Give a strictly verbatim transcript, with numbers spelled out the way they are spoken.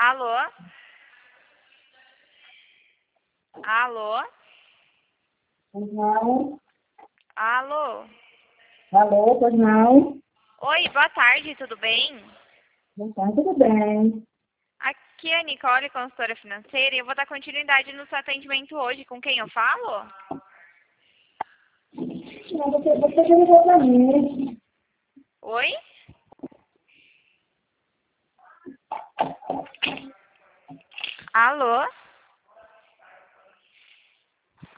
Alô? Alô? Pois não. Alô? Alô, pois não. Oi, boa tarde, tudo bem? Então, tudo bem. Aqui é a Nicole, consultora financeira, e eu vou dar continuidade no seu atendimento hoje. Com quem eu falo? Não, você, você já ligou para mim. Oi? Alô?